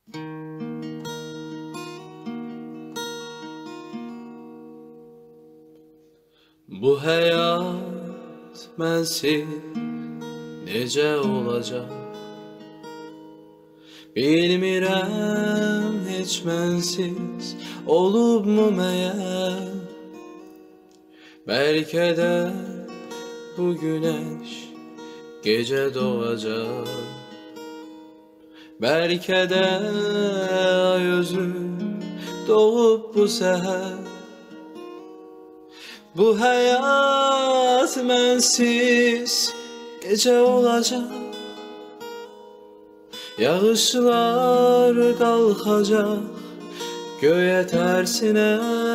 Bu həyat mənsiz necə olacaq? Bilmirəm heç mənsiz olubmu məyər? Bəlkə də bu günəş gecə doğacaq. Bəlkə də ay özü doğub bu səhər. Bu həyat mənsiz gecə olacaq. Yağışlar qalxacaq göyə tərsinə.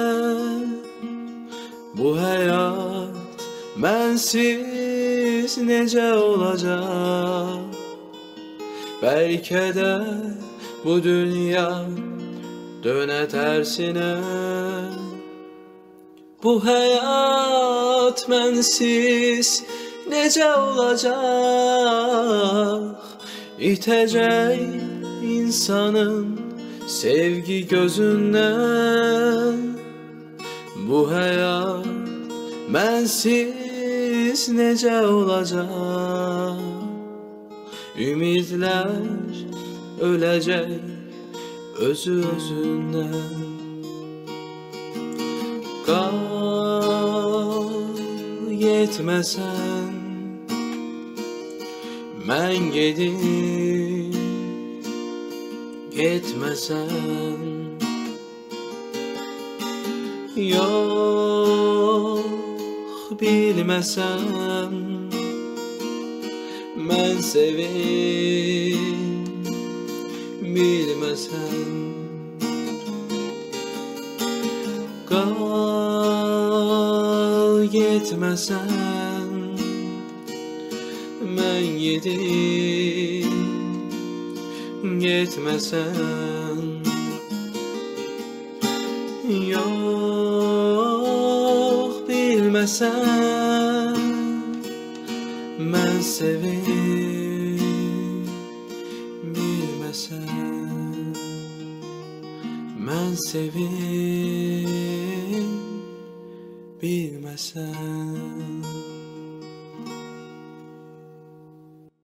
Bu həyat mənsiz necə olacaq? Bəlkə də bu dünya dönə tərsinə. Bu həyat mənsiz necə olacaq? İtəcək insanın sevgi gözündən. Bu həyat mənsiz necə olacaq? Ümidlər öləcək özü özündən. Qal yetməsən mən gedim, getməsən yox bilməsən mən sevim, bilməsən qal yetməsən mən yedim, getməsən yox bilməsən mən sevim, bilməsən mən sevim, bilməsən.